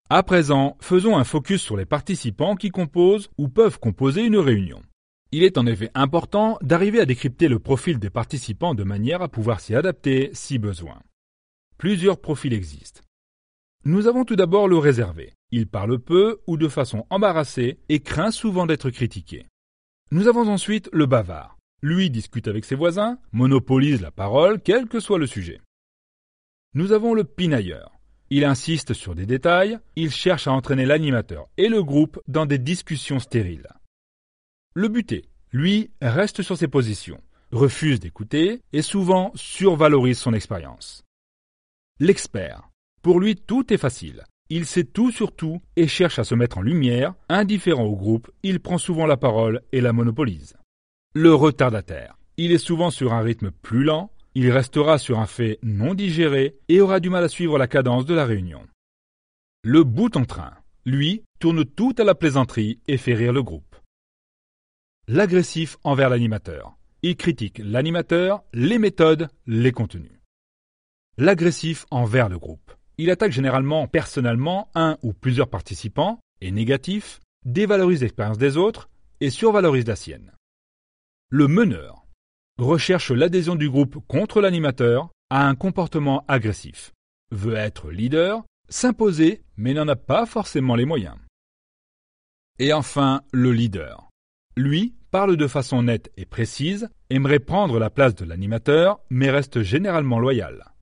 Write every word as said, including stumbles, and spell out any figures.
À présent, faisons un focus sur les participants qui composent ou peuvent composer une réunion. Il est en effet important d'arriver à décrypter le profil des participants de manière à pouvoir s'y adapter si besoin. Plusieurs profils existent. Nous avons tout d'abord le réservé. Il parle peu ou de façon embarrassée et craint souvent d'être critiqué. Nous avons ensuite le bavard. Lui discute avec ses voisins, monopolise la parole, quel que soit le sujet. Nous avons le pinailleur. Il insiste sur des détails, il cherche à entraîner l'animateur et le groupe dans des discussions stériles. Le buté, lui, reste sur ses positions, refuse d'écouter et souvent survalorise son expérience. L'expert. Pour lui, tout est facile. Il sait tout sur tout et cherche à se mettre en lumière. Indifférent au groupe, il prend souvent la parole et la monopolise. Le retardataire. Il est souvent sur un rythme plus lent, il restera sur un fait non digéré et aura du mal à suivre la cadence de la réunion. Le boute-en-train. Lui, tourne tout à la plaisanterie et fait rire le groupe. L'agressif envers l'animateur. Il critique l'animateur, les méthodes, les contenus. L'agressif envers le groupe. Il attaque généralement personnellement un ou plusieurs participants, est négatif, dévalorise l'expérience des autres et survalorise la sienne. Le meneur recherche l'adhésion du groupe contre l'animateur, a un comportement agressif, veut être leader, s'imposer mais n'en a pas forcément les moyens. Et enfin, le leader. Lui parle de façon nette et précise, aimerait prendre la place de l'animateur mais reste généralement loyal.